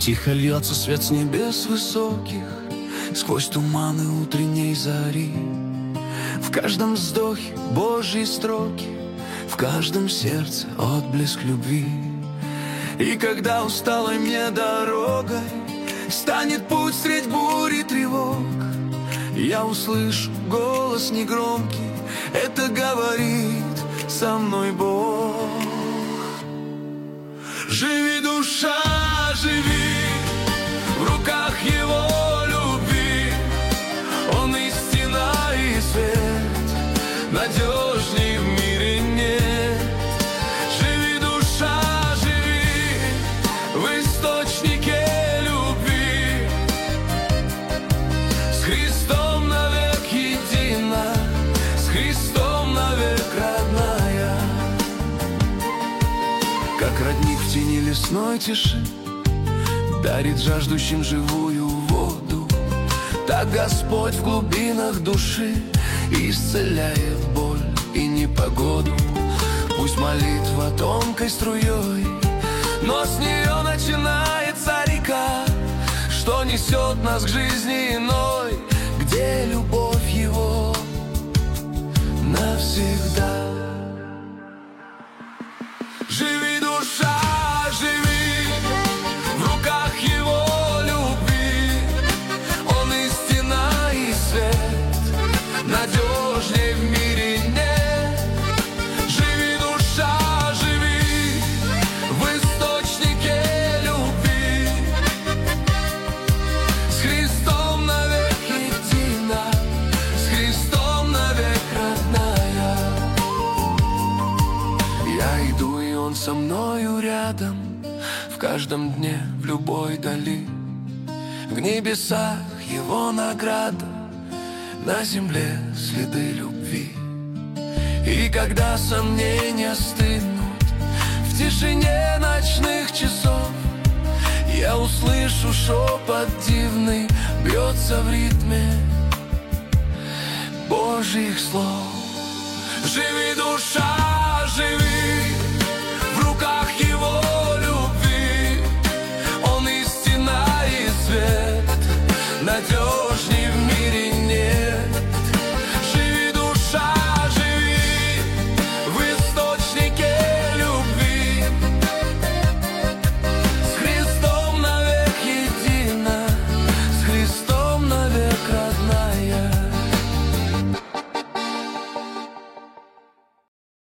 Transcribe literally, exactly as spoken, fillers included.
Тихо льется свет с небес высоких сквозь туманы утренней зари. В каждом вздохе Божьи строки, в каждом сердце отблеск любви. И когда усталой мне дорогой станет путь средь бури тревог, я услышу голос негромкий, это говорит со мной Бог. Живи, душа, живи, в руках Его любви. Он истина и свет, надежней в мире нет. Живи, душа, живи, в источнике любви. С Христом навек едина, с Христом навек родная. Как родник в тени лесной тиши дарит жаждущим живую воду, так Господь в глубинах души исцеляет боль и непогоду. Пусть молитва тонкой струей, но с нее начинается река, что несет нас к жизни иной, где любовь Его навсегда. Живи, душа, живи, в руках Его любви. Он истина и свет, надежней в мире нет. Живи, душа, живи, в источнике любви. С Христом навек едина, с Христом навек родная. Я иду, и Он со мною рядом, в каждом дне, в любой дали. В небесах Его награда, на земле следы любви. И когда сомнения стынут в тишине ночных часов, я услышу шепот дивный, бьется в ритме Божьих слов. Живи, душа, живи, в руках Его любви. Он истина и свет, надежней